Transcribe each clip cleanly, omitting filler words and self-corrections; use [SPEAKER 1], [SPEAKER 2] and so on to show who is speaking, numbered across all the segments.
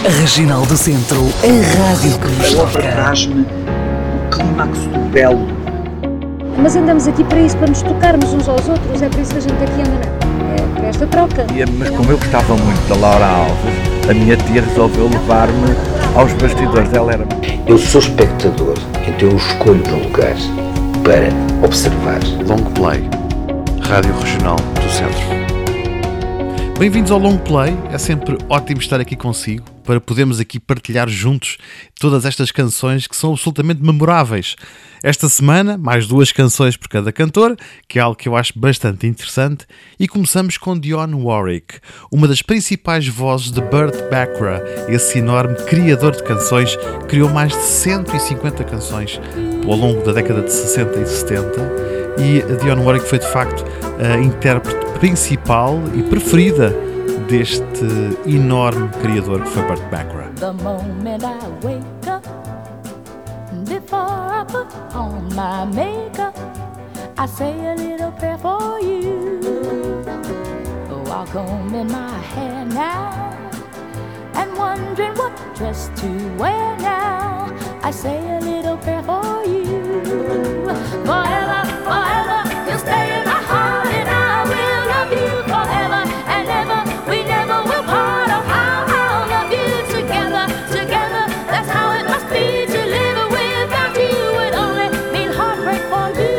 [SPEAKER 1] Regional do Centro, a rádio que nos
[SPEAKER 2] A ópera traz-me o clímax do belo.
[SPEAKER 3] Mas andamos aqui para isso, para nos tocarmos uns aos outros, é por isso que a gente aqui anda, é para esta troca.
[SPEAKER 4] Mas como eu gostava muito da Laura Alves, a minha tia resolveu levar-me aos bastidores dela.
[SPEAKER 5] Eu sou espectador, então eu escolho um lugar para observar.
[SPEAKER 6] Long Play, Rádio Regional do Centro.
[SPEAKER 7] Bem-vindos ao Long Play, é sempre ótimo estar aqui consigo para podermos aqui partilhar juntos todas estas canções que são absolutamente memoráveis. Esta semana, mais 2 canções por cada cantor, que é algo que eu acho bastante interessante, e começamos com Dionne Warwick, uma das principais vozes de Burt Bacharach, esse enorme criador de canções, criou mais de 150 canções ao longo da década de 60 e 70, e a Dionne Warwick foi de facto a intérprete principal e preferida deste enorme criador que foi Burt Bacharach.
[SPEAKER 8] The moment I wake up, before I put on my makeup, I say a little prayer for you. While combing my hair now and wondering what dress to wear now, I say a little prayer for you. Forever, forever, you'll stay in my heart and I will love you forever and ever. We never will part. Oh, how I'll love you together, together. That's how it must be to live without you. Would only mean heartbreak for me.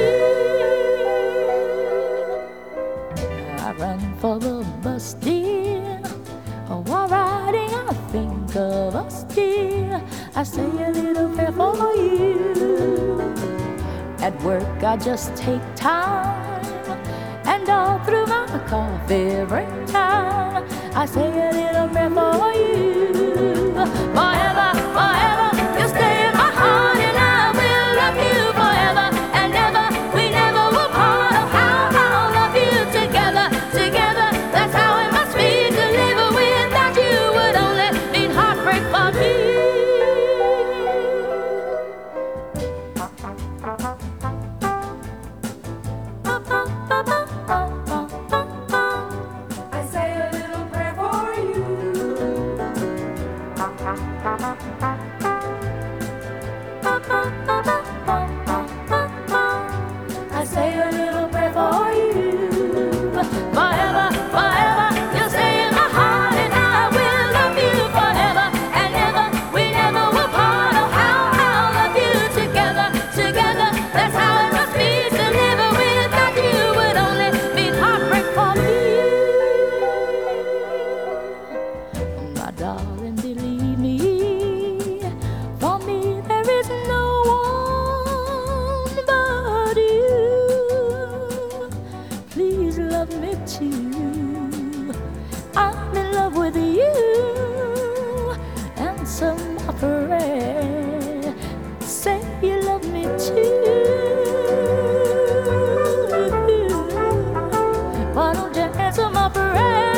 [SPEAKER 8] I run for the bus, dear. While riding, I think of us, dear. I say a little prayer for you. At work, I just take time, and all through my coffee break time, I say a little prayer for you. Forever, forever, you'll stay in my heart, and I will love you forever and ever. We never will part. Oh, how I'll love you together, together. That's how it must be to live without you. Would only mean heartbreak for me.
[SPEAKER 9] I say a little prayer for you.
[SPEAKER 8] I say a little prayer for you. Forever, forever, you'll stay in my heart and I will love you forever and ever. We never will part. Oh, how I'll love you together, together. That's how it must be to live without you. Would only mean heartbreak for me. My darling, believe me, for me there is no one but you. Please love me too. I'm in love with you. Answer my prayer. Say you love me too. Why don't you answer my prayer?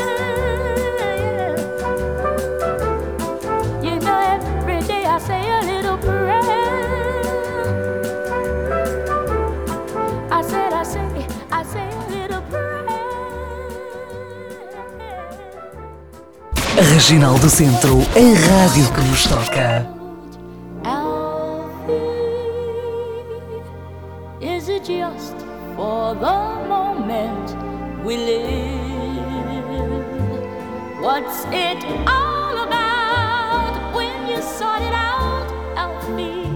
[SPEAKER 8] You know every day I say a little prayer. I say a little prayer.
[SPEAKER 1] Regional do Centro, a rádio que nos toca.
[SPEAKER 8] Alfie, is it just for the moment we live? What's it all about when you sort it out, Alfie?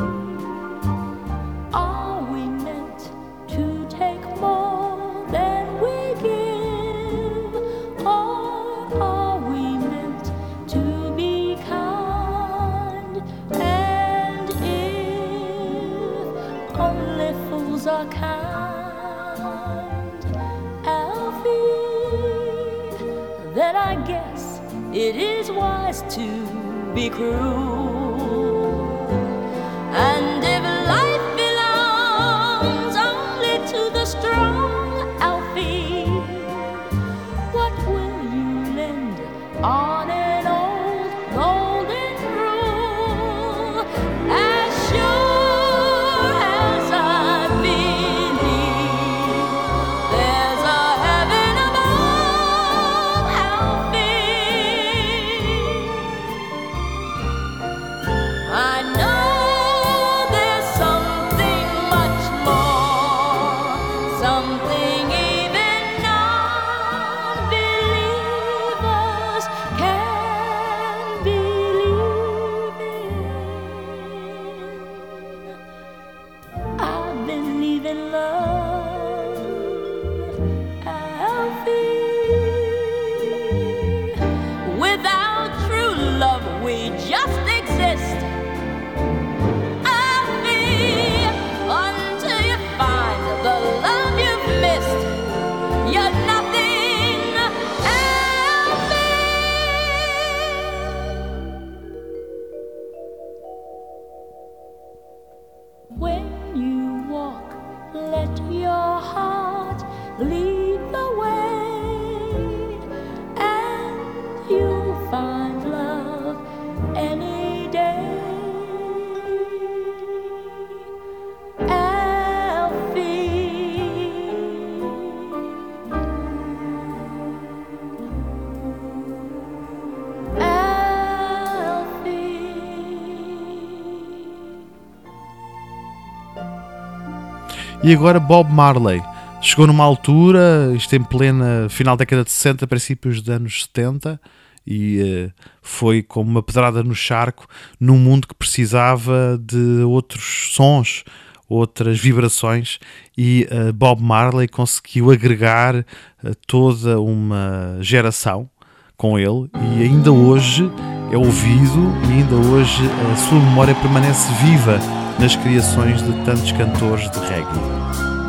[SPEAKER 8] Are we meant to take more than we give? Or are we meant to be kind? And if only fools are kind, Alfie, then I guess it is wise to be cruel. And if life belongs only to the strong, Alfie, what will you lend on an old golden rule? As sure as I believe there's a heaven above, Alfie,
[SPEAKER 7] E agora Bob Marley. Chegou numa altura, isto em plena final da década de 60, princípios dos anos 70, e foi como uma pedrada no charco num mundo que precisava de outros sons, outras vibrações, e Bob Marley conseguiu agregar toda uma geração com ele, e ainda hoje é ouvido, e ainda hoje a sua memória permanece viva nas criações de tantos cantores de reggae.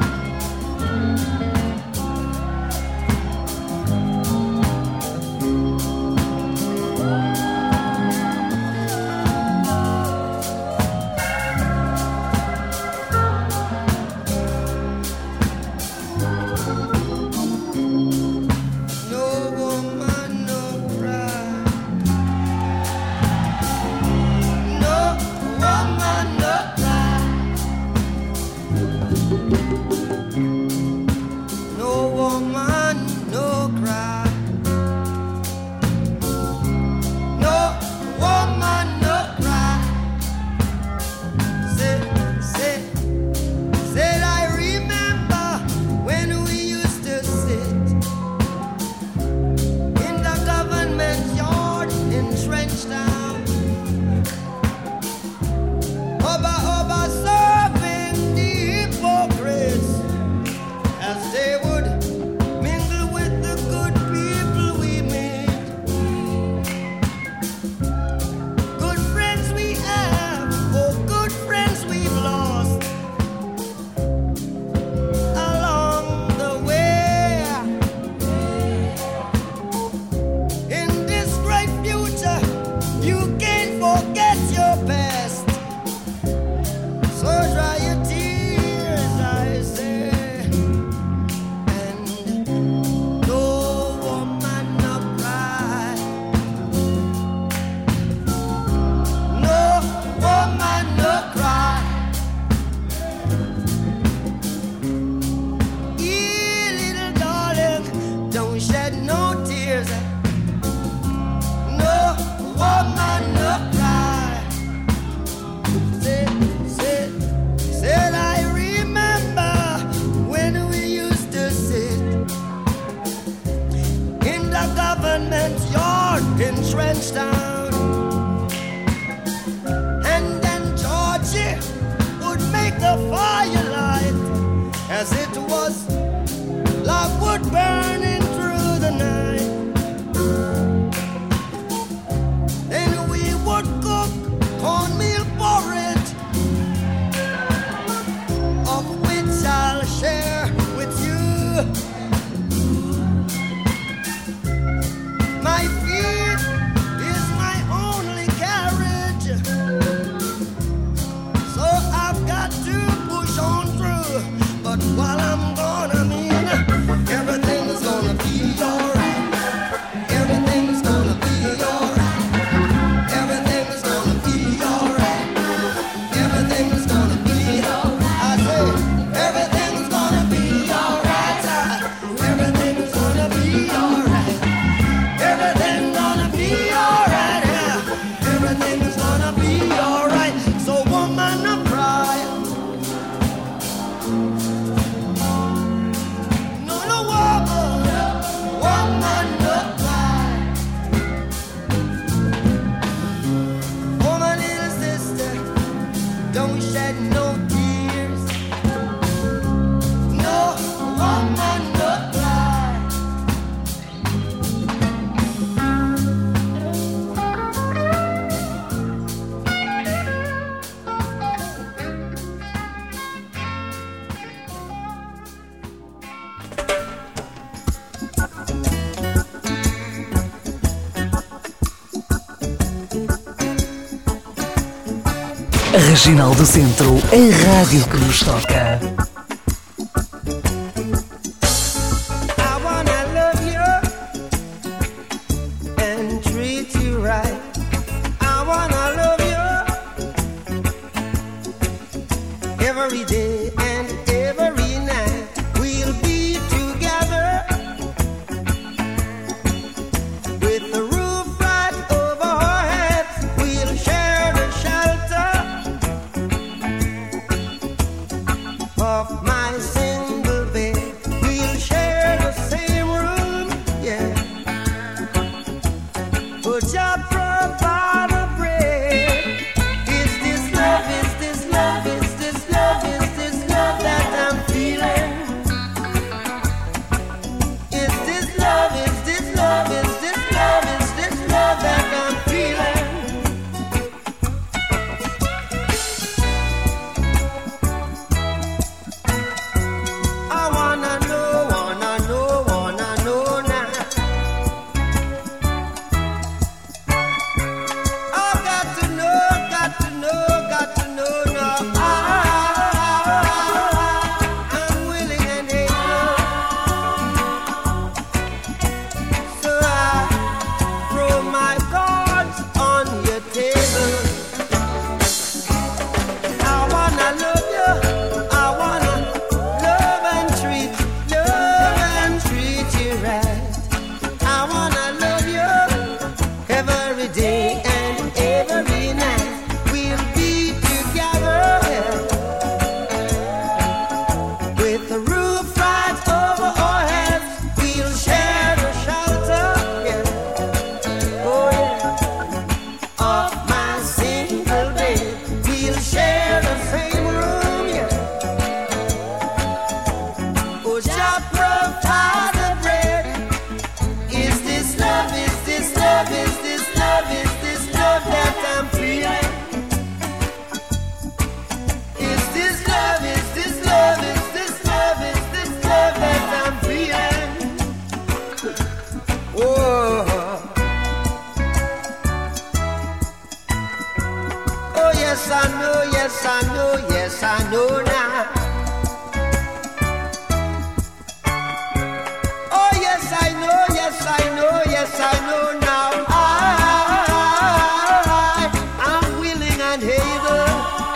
[SPEAKER 1] Regional do Centro, a rádio que nos toca.
[SPEAKER 10] Of my of my single bed. We'll share the same room, yeah. Oh, Jah provide the bread. Is this love? Is this love? Is this love? Is this love that I'm feeling? Is this love? Is this love? Is this love? Is this love that I'm feeling? Oh. Oh yes I know, yes I know, yes I know now. Oh yes I know, yes I know, yes I know now. I'm willing and able.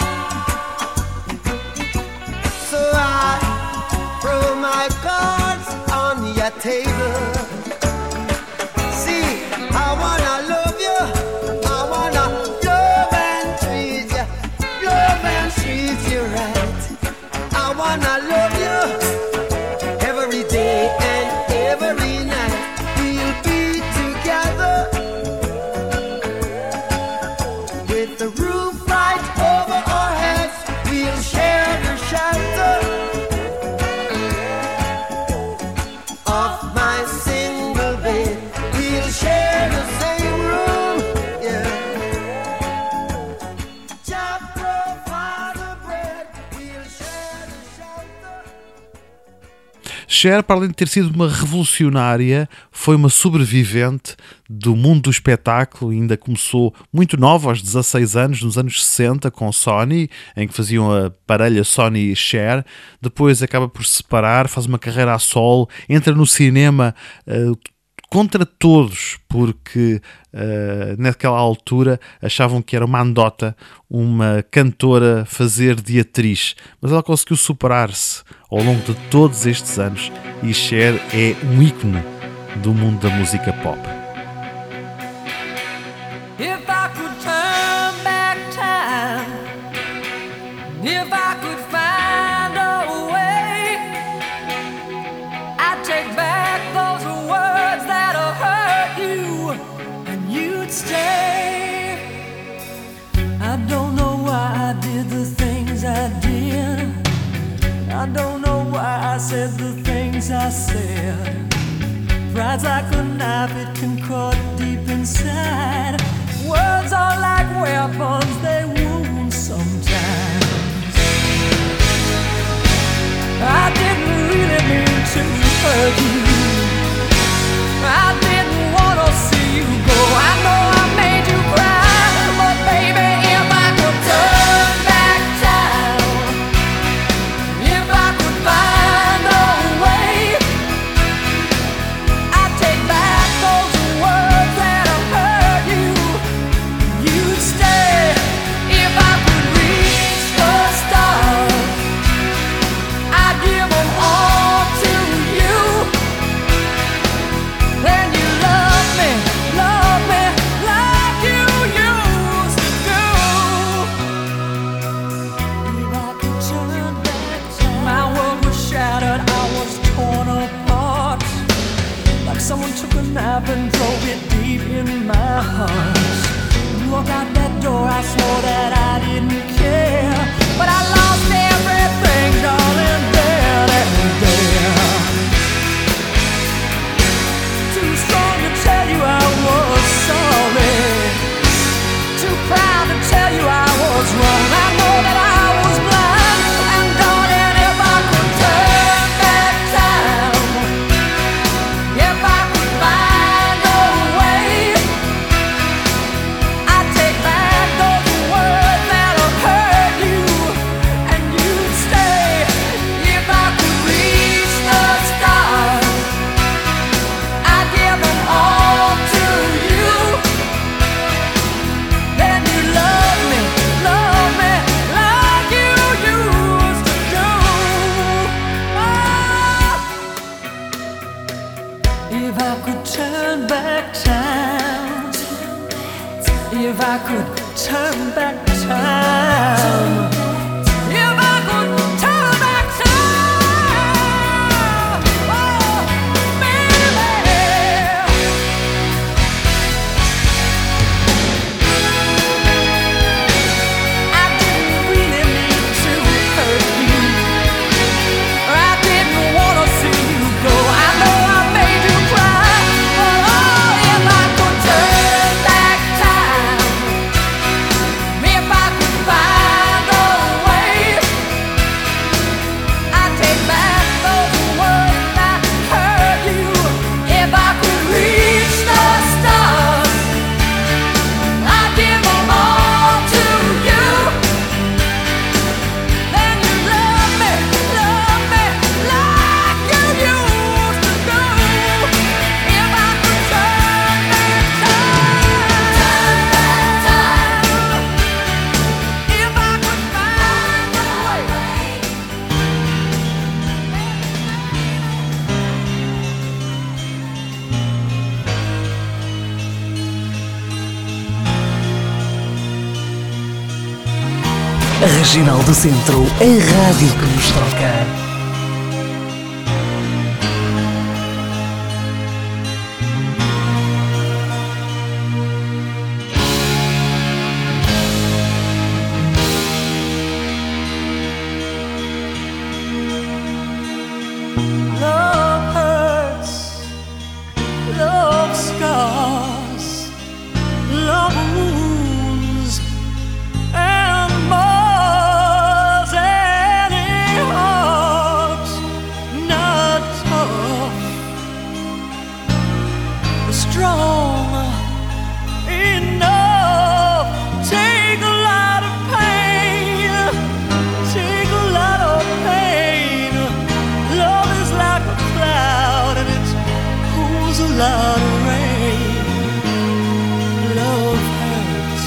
[SPEAKER 10] So I throw my cards on your table. See, I wanna love you. I wanna love and treat you. Love and treat you right. I wanna love you every day and every night. We'll be together with the roof right over our heads. We'll share the shelter of my single bed. We'll share the same room, yeah. Jah provide the bread. We'll share the shelter.
[SPEAKER 7] Cher, para além de ter sido uma revolucionária, foi uma sobrevivente do mundo do espetáculo. Ainda começou muito nova, aos 16 anos, nos anos 60, com Sony, em que faziam a parelha Sony e Cher. Depois acaba por se separar, faz uma carreira a solo, entra no cinema contra todos, porque naquela altura achavam que era uma andota uma cantora fazer de atriz, mas ela conseguiu superar-se ao longo de todos estes anos e Cher é um ícone do mundo da música pop.
[SPEAKER 9] If I could turn back time, if I could find a way, I'd take back those words that have hurt you, and you'd stay. I don't know why I did the things I did. I don't know why I said the things I said. Pride's like a knife, it can cut deep inside. Words are like weapons, they wound sometimes. I didn't really mean to hurt you. I didn't want to see you go. I know I made you cry, but baby, if I could turn back time, if I could find a way, I'd take back those words that have hurt you. You'd stay. If I could reach the stars, I'd give them all to you. Then you love me like you used to do. If I could turn back time, my world was shattered, I was torn apart. Like someone took a knife and drove it deep in my heart. You walk out that door, I swore that I didn't care, but I lost everything, darling, there and there. Too strong to tell you I was sorry, too proud to tell you I was wrong. I know that I was blind, and darling, if I could turn back time, if I could find a way, I'd take back those words that have hurt you, and you'd stay. If I could reach the stars, I'd give them all to you. Then you love me like you used to do. If I could turn back time, if I could turn back time, if I could turn back time, oh, baby.
[SPEAKER 1] A Regional do Centro, a rádio que nos toca.
[SPEAKER 9] Love hurts, love scars, love wounds, and mars any heart not tough, but strong enough. Take a lot of pain, take a lot of pain. Love is like a cloud and it pulls a lot of rain. Love hurts.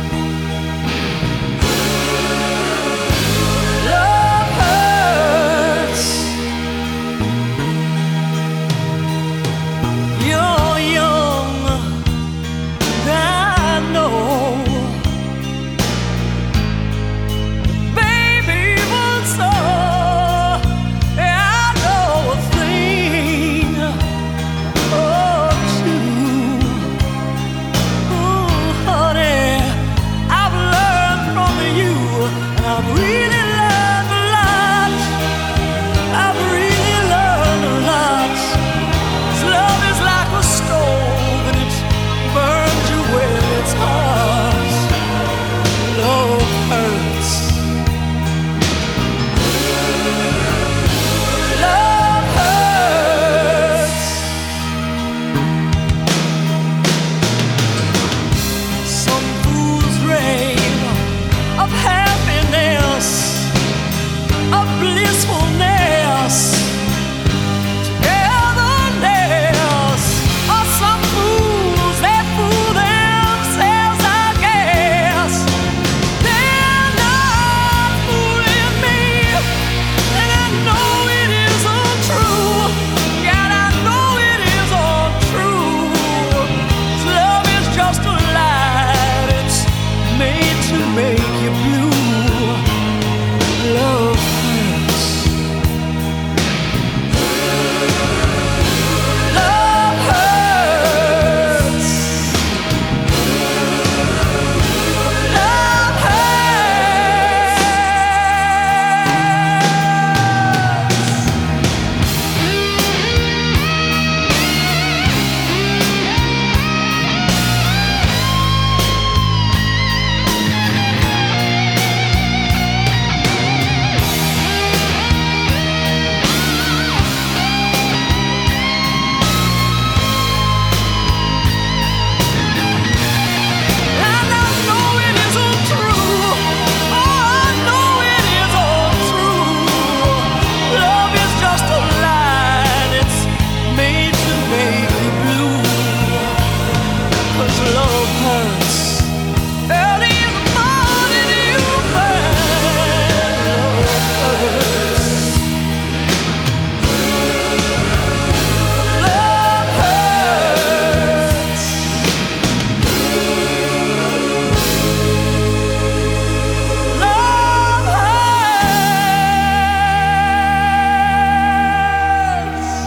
[SPEAKER 9] Love hurts. You're young, I know. Baby, once I know a thing or two. Ooh, honey, I've learned from you, and I've really learned a lot. I've really learned a lot. 'Cause love is like a stove, and it burns you when it's hot. Love hurts. Love hurts. Some fools dream of happiness, of blissfulness, togetherness. Or some fools, they fool themselves, I guess. They're not fooling me, and I know it isn't true. God, I know it isn't true. 'Cause love is just a light, it's made to make you blue. Love hurts. Love hurts. Love hurts. And I know it isn't true. Oh, I know it isn't true. Love is just a line, it's made to make you blue. 'Cause love hurts. Early in the morning you burn. Love hurts. Love hurts. Love hurts.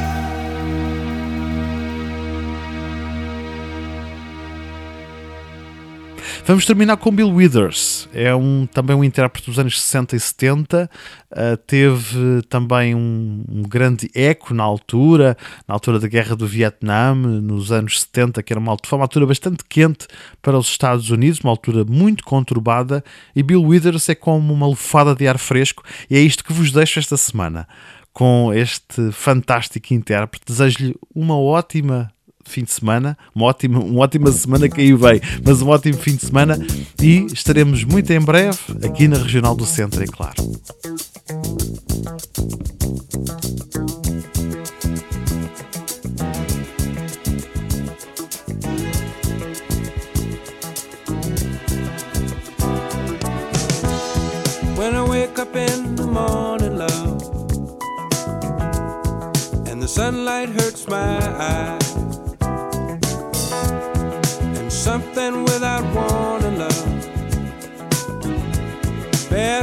[SPEAKER 7] Vamos terminar com Bill Withers. É também um intérprete dos anos 60 e 70. Teve também um grande eco na altura da Guerra do Vietnã, nos anos 70, que foi uma altura bastante quente para os Estados Unidos, uma altura muito conturbada, e Bill Withers é como uma lufada de ar fresco, e é isto que vos deixo esta semana, com este fantástico intérprete. Desejo-lhe uma ótima fim de semana, uma ótima semana que aí vem, mas um ótimo fim de semana, e estaremos muito em breve aqui na Regional do Centro, é claro.
[SPEAKER 11] When I wake up in the morning, love, and the sunlight hurts my eyes, and something without warning, love, bears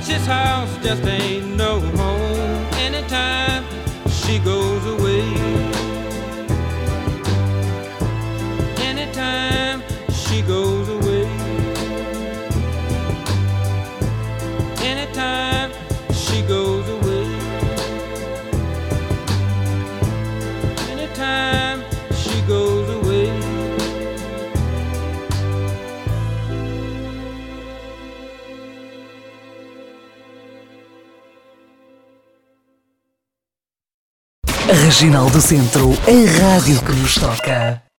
[SPEAKER 11] This house just ain't no home anytime she goes away. Anytime she goes away. Anytime she goes away. Anytime she goes away.
[SPEAKER 1] Regional do Centro, a rádio que nos toca.